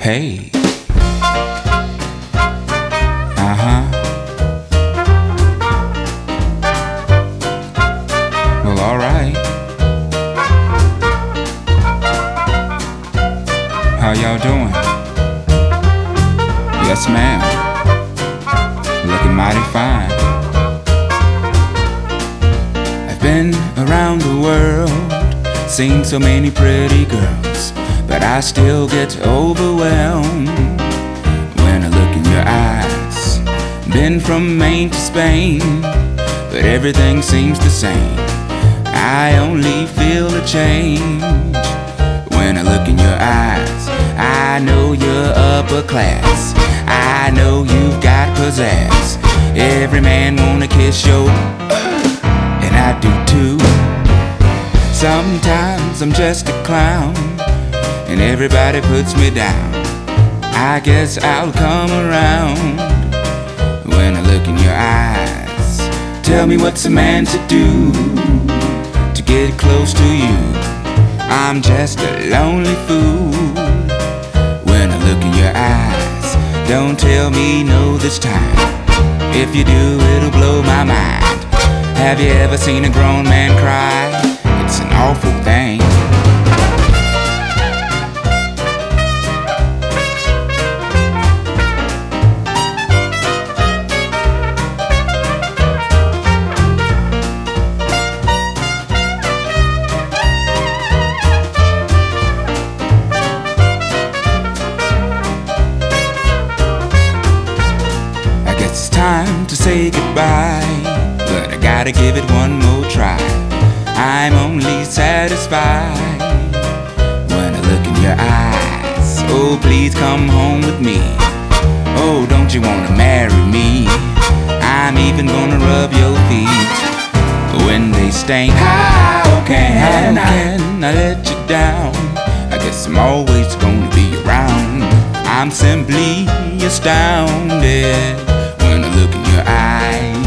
Hey. Uh-huh. Well, alright. How y'all doing? Yes, ma'am. Looking mighty fine. I've been around the world, seen so many pretty girls, but I still get overwhelmed when I look in your eyes. Been from Maine to Spain, but everything seems the same. I only feel a change when I look in your eyes. I know you're upper class, I know you've got pizzazz. Every man wanna kiss your and I do too. Sometimes I'm just a clown and everybody puts me down. I guess I'll come around when I look in your eyes. Tell me what's a man to do to get close to you. I'm just a lonely fool when I look in your eyes. Don't tell me no this time. If you do, it'll blow my mind. Have you ever seen a grown man cry? It's an awful thing. It's time to say goodbye, but I gotta give it one more try. I'm only satisfied when I look in your eyes. Oh, please come home with me. Oh, don't you wanna marry me? I'm even gonna rub your feet when they stink. How can I let you down? I guess I'm always gonna be around. I'm simply astounded when I look in your eyes.